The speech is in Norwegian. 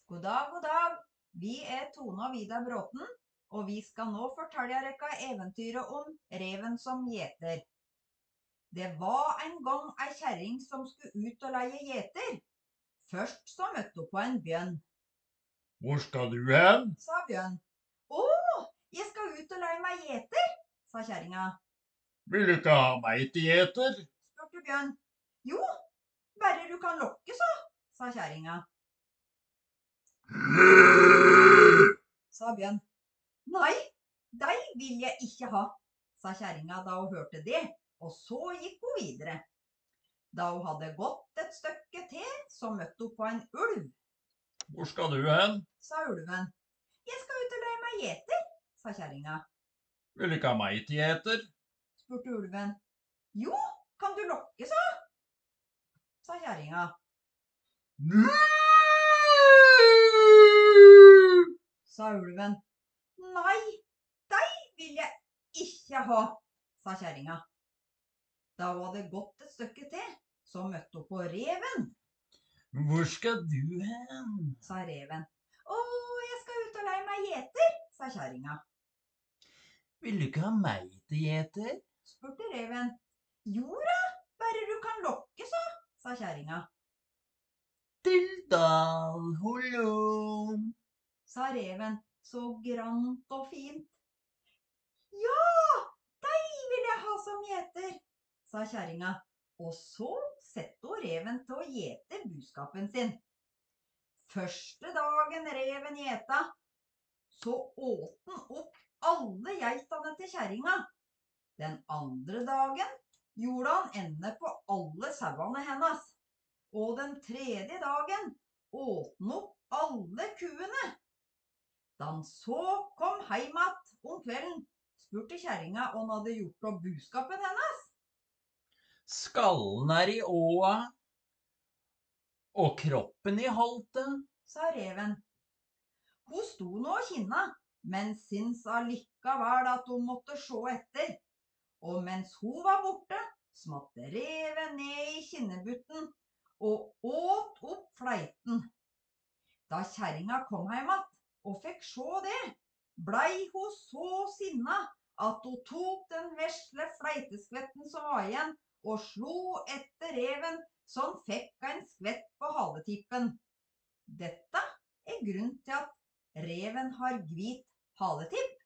God dag, god dag. Vi Tone og Vidar Bråten, og vi skal nå fortelle dere eventyret om reven som gjeter. Det var en gang ei kjerring som skulle ut og leie gjeter. Først så møtte hun på en bjørn. Hvor skal du hen? Sa bjørn. Å, jeg skal ut og leie meg gjeter, sa kjerringa. Vil du ikke ha meg til gjeter? Spurte bjørn. Jo, bare du kan lokke så, sa kjerringa. Sa bjørn. Nei, deg vil jeg ikke ha, sa kjerringa da hun hørte det, og så gikk hun videre. Da hun hadde gått et stykke til, så møtte hun på en ulv. Hvor skal du hen? Sa ulven. Jeg skal ut og leie meg gjeter, sa kjerringa. Vil du ikke ha meg til gjeter? Spurte ulven. Jo, kan du lokke så, sa kjerringa. Sa ulven. Nei, deg vil jeg ikke ha, sa kjerringa. Da hun hadde gått et stykke til, så møtte hun på reven. Hvor skal du hen? Sa reven. Å, jeg skal ut og leie meg gjeter, sa kjerringa. Vil du ikke ha meg til gjeter? Spurte reven. Jo da, bare du kan lokke så, sa kjerringa. Til Dalholm, sa reven så grant og fint. Ja, deg vil jeg ha som gjeter, sa kjerringa, og så sette hun reven til å gjete buskapen sin. Første dagen reven gjeta, så åt den opp alle geitene til kjerringa. Den andre dagen gjorde han ende på alle sauene hennes, og den tredje dagen åt den opp alle kuene. Da han så kom heim att om kvelden, spurte kjerringa om han hadde gjort opp buskapen hennes. skallen er i åa, og kroppen i holtet, sa reven. Hun sto nå og kinna, men syntes allikevel at hun måtte se etter. Og mens hun var borte, smatt reven ned i kinnebutten og åt opp fleiten. Da kjerringa kom heim att og fikk se det, blei hun så sinna at hun tok den vesle fleiteskvetten som var igjen, og slo etter reven, som fikk en skvett på haletippen. Dette grunnen til at reven har hvit haletipp.